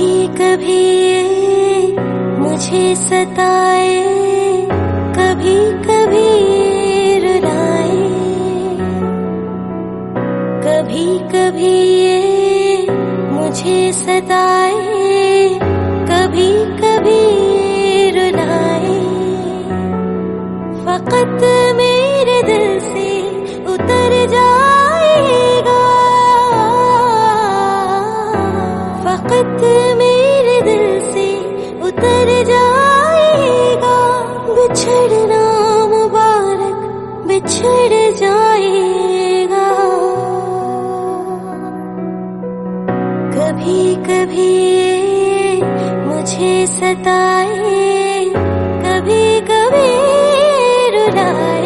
कभी कभी ये मुझे सताए, कभी कभी रुलाए, कभी कभी ये मुझे सताए, कभी कभी रुलाए। फकत मेरे दिल से उतर जाएगा, फकत मेरे दिल से उतर जाएगा। बिछड़ना मुबारक बिछड़ जाएगा। कभी कभी ये मुझे सताए, कभी कभी रुलाए।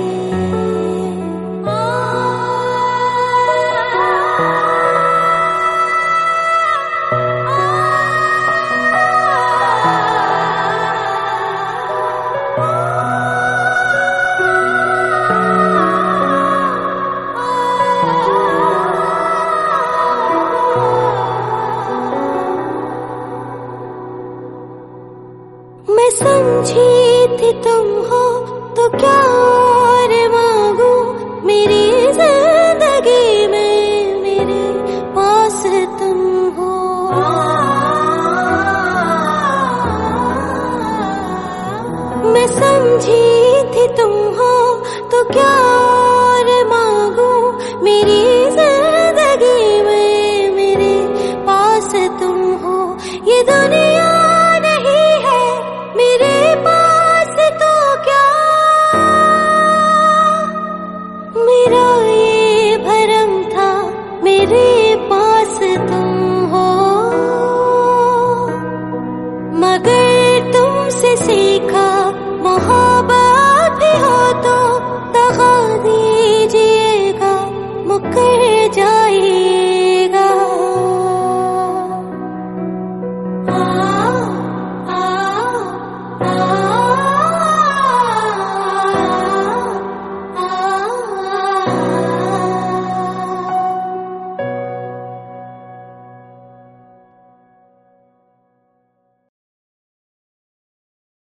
मैं समझी थी तुम हो तो क्या और मांगू, मेरी जिंदगी में मेरे पास तुम हो। मैं समझी थी तुम हो तो क्या और मांगू, मेरी जिंदगी में मेरे पास तुम हो। ये दुनिया